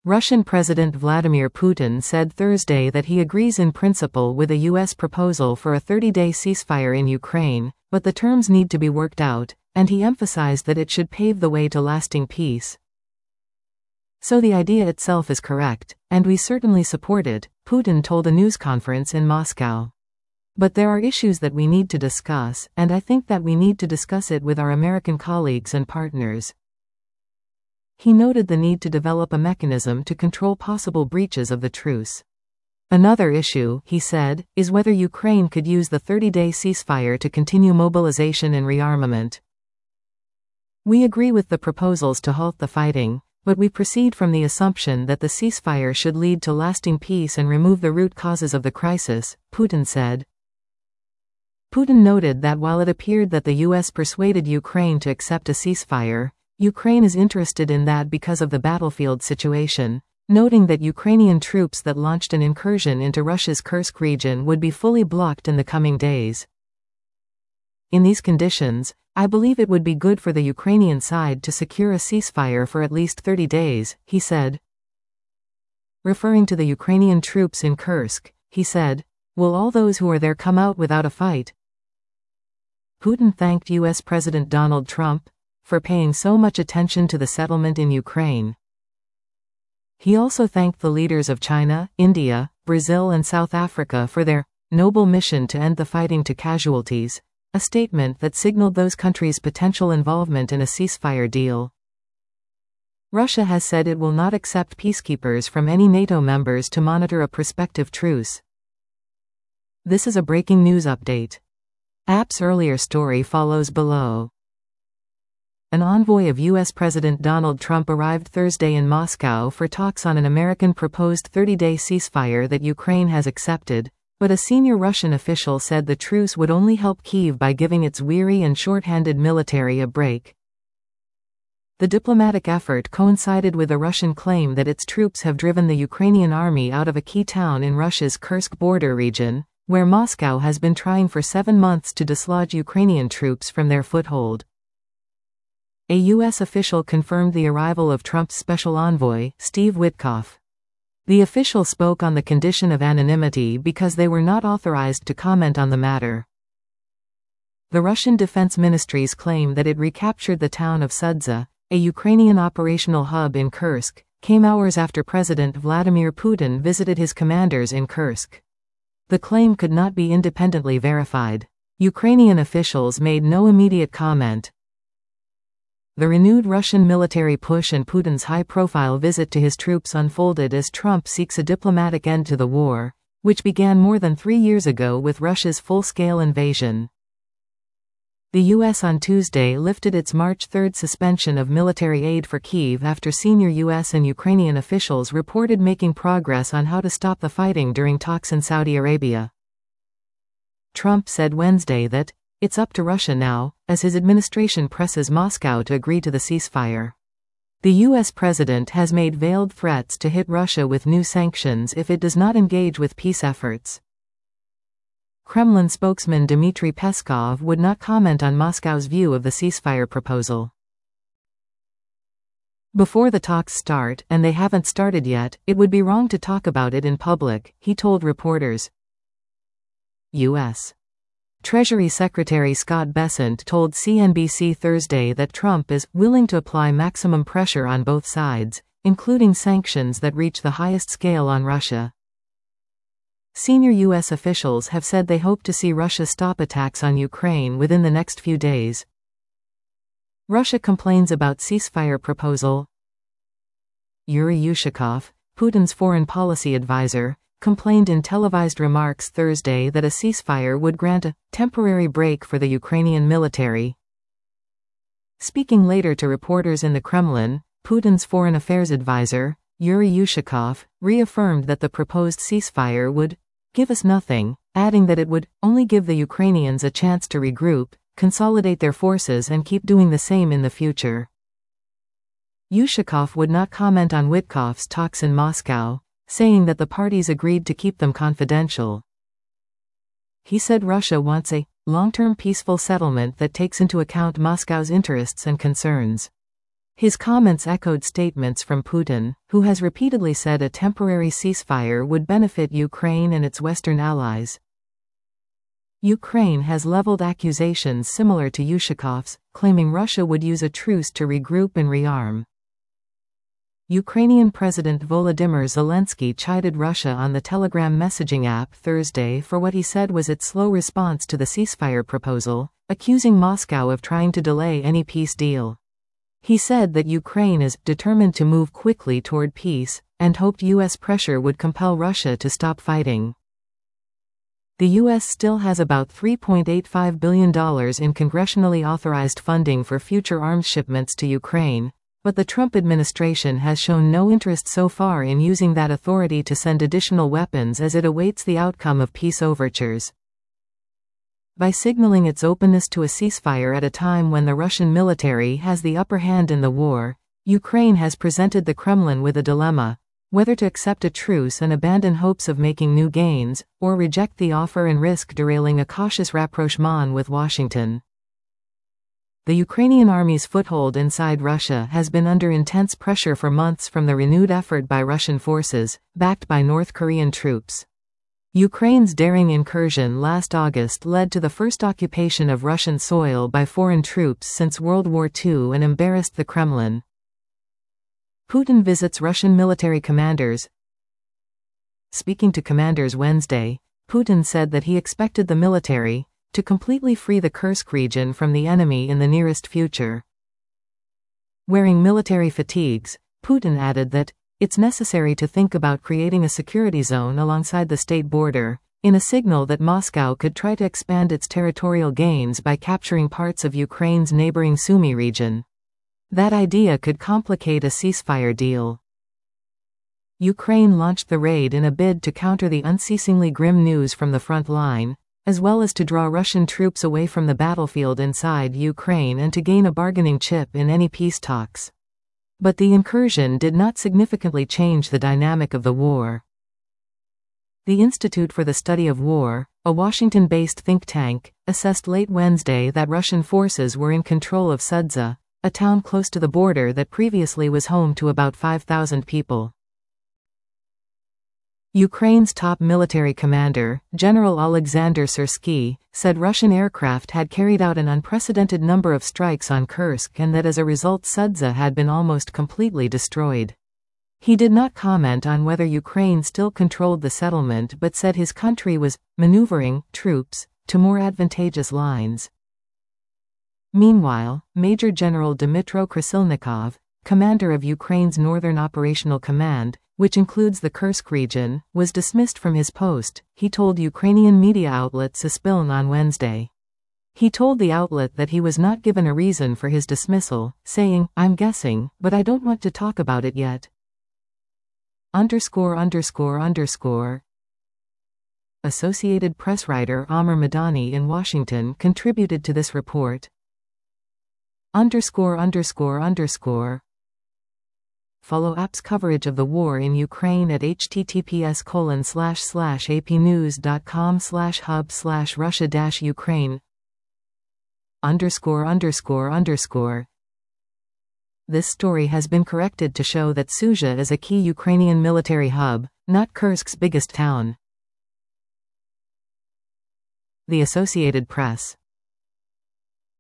Russian President Vladimir Putin said Thursday that he agrees in principle with a U.S. proposal for a 30-day ceasefire in Ukraine, but the terms need to be worked out, and he emphasized that it should pave the way to lasting peace. So the idea itself is correct, and we certainly support it, Putin told a news conference in Moscow. But there are issues that we need to discuss, and I think that we need to discuss it with our American colleagues and partners. He noted the need to develop a mechanism to control possible breaches of the truce. Another issue, he said, is whether Ukraine could use the 30-day ceasefire to continue mobilization and rearmament. We agree with the proposals to halt the fighting, but we proceed from the assumption that the ceasefire should lead to lasting peace and remove the root causes of the crisis, Putin said. Putin noted that while it appeared that the U.S. persuaded Ukraine to accept a ceasefire, Ukraine is interested in that because of the battlefield situation, noting that Ukrainian troops that launched an incursion into Russia's Kursk region would be fully blocked in the coming days. In these conditions, I believe it would be good for the Ukrainian side to secure a ceasefire for at least 30 days, he said. Referring to the Ukrainian troops in Kursk, he said, "Will all those who are there come out without a fight?" Putin thanked U.S. President Donald Trump for paying so much attention to the settlement in Ukraine. He also thanked the leaders of China, India, Brazil and South Africa for their noble mission to end the fighting to casualties, a statement that signaled those countries' potential involvement in a ceasefire deal. Russia has said it will not accept peacekeepers from any NATO members to monitor a prospective truce. This is a breaking news update. AP's earlier story follows below. An envoy of U.S. President Donald Trump arrived Thursday in Moscow for talks on an American proposed 30-day ceasefire that Ukraine has accepted, but a senior Russian official said the truce would only help Kyiv by giving its weary and short-handed military a break. The diplomatic effort coincided with a Russian claim that its troops have driven the Ukrainian army out of a key town in Russia's Kursk border region, where Moscow has been trying for 7 months to dislodge Ukrainian troops from their foothold. A U.S. official confirmed the arrival of Trump's special envoy, Steve Witkoff. The official spoke on the condition of anonymity because they were not authorized to comment on the matter. The Russian Defense Ministry's claim that it recaptured the town of Sudza, a Ukrainian operational hub in Kursk, came hours after President Vladimir Putin visited his commanders in Kursk. The claim could not be independently verified. Ukrainian officials made no immediate comment. The renewed Russian military push and Putin's high-profile visit to his troops unfolded as Trump seeks a diplomatic end to the war, which began more than 3 years ago with Russia's full-scale invasion. The U.S. on Tuesday lifted its March 3 suspension of military aid for Kyiv after senior U.S. and Ukrainian officials reported making progress on how to stop the fighting during talks in Saudi Arabia. Trump said Wednesday that it's up to Russia now, as his administration presses Moscow to agree to the ceasefire. The U.S. president has made veiled threats to hit Russia with new sanctions if it does not engage with peace efforts. Kremlin spokesman Dmitry Peskov would not comment on Moscow's view of the ceasefire proposal. Before the talks start, and they haven't started yet, it would be wrong to talk about it in public, he told reporters. U.S. Treasury Secretary Scott Bessent told CNBC Thursday that Trump is willing to apply maximum pressure on both sides, including sanctions that reach the highest scale on Russia. Senior U.S. officials have said they hope to see Russia stop attacks on Ukraine within the next few days. Russia complains about ceasefire proposal. Yuri Ushakov, Putin's foreign policy advisor, complained in televised remarks Thursday that a ceasefire would grant a temporary break for the Ukrainian military. Speaking later to reporters in the Kremlin, Putin's foreign affairs advisor, Yuri Ushakov, reaffirmed that the proposed ceasefire would give us nothing, adding that it would only give the Ukrainians a chance to regroup, consolidate their forces and keep doing the same in the future. Ushakov would not comment on Witkoff's talks in Moscow, saying that the parties agreed to keep them confidential. He said Russia wants a long-term peaceful settlement that takes into account Moscow's interests and concerns. His comments echoed statements from Putin, who has repeatedly said a temporary ceasefire would benefit Ukraine and its Western allies. Ukraine has leveled accusations similar to Ushakov's, claiming Russia would use a truce to regroup and rearm. Ukrainian President Volodymyr Zelensky chided Russia on the Telegram messaging app Thursday for what he said was its slow response to the ceasefire proposal, accusing Moscow of trying to delay any peace deal. He said that Ukraine is determined to move quickly toward peace, and hoped U.S. pressure would compel Russia to stop fighting. The U.S. still has about $3.85 billion in congressionally authorized funding for future arms shipments to Ukraine, but the Trump administration has shown no interest so far in using that authority to send additional weapons as it awaits the outcome of peace overtures. By signaling its openness to a ceasefire at a time when the Russian military has the upper hand in the war, Ukraine has presented the Kremlin with a dilemma: whether to accept a truce and abandon hopes of making new gains, or reject the offer and risk derailing a cautious rapprochement with Washington. The Ukrainian army's foothold inside Russia has been under intense pressure for months from the renewed effort by Russian forces, backed by North Korean troops. Ukraine's daring incursion last August led to the first occupation of Russian soil by foreign troops since World War II and embarrassed the Kremlin. Putin visits Russian military commanders. Speaking to commanders Wednesday, Putin said that he expected the military to completely free the Kursk region from the enemy in the nearest future. Wearing military fatigues, Putin added that it's necessary to think about creating a security zone alongside the state border, in a signal that Moscow could try to expand its territorial gains by capturing parts of Ukraine's neighboring Sumy region. That idea could complicate a ceasefire deal. Ukraine launched the raid in a bid to counter the unceasingly grim news from the front line, as well as to draw Russian troops away from the battlefield inside Ukraine and to gain a bargaining chip in any peace talks. But the incursion did not significantly change the dynamic of the war. The Institute for the Study of War, a Washington-based think tank, assessed late Wednesday that Russian forces were in control of Sudza, a town close to the border that previously was home to about 5,000 people. Ukraine's top military commander, General Alexander Syrsky, said Russian aircraft had carried out an unprecedented number of strikes on Kursk and that as a result Sudza had been almost completely destroyed. He did not comment on whether Ukraine still controlled the settlement but said his country was maneuvering troops to more advantageous lines. Meanwhile, Major General Dmytro Krasilnikov, commander of Ukraine's Northern Operational Command, which includes the Kursk region, was dismissed from his post, he told Ukrainian media outlet Suspiln on Wednesday. He told the outlet that he was not given a reason for his dismissal, saying, "I'm guessing, but I don't want to talk about it yet." Associated Press writer Amr Madani in Washington contributed to this report. Follow AP's coverage of the war in Ukraine at https://apnews.com/hub/Russia-Ukraine. This story has been corrected to show that Sudzha is a key Ukrainian military hub, not Kursk's biggest town. The Associated Press.